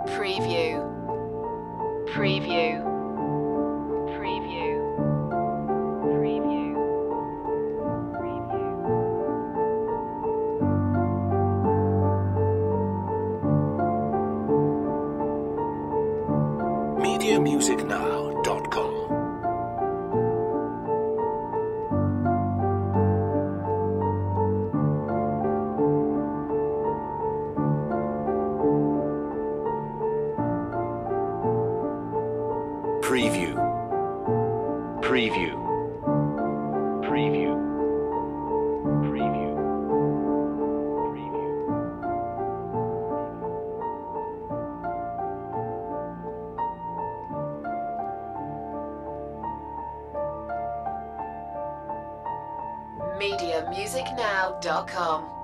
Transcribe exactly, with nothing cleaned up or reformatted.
Preview. Preview. Preview. Preview. Preview. media music now dot com Preview. Preview. Preview. Preview. Preview. media music now dot com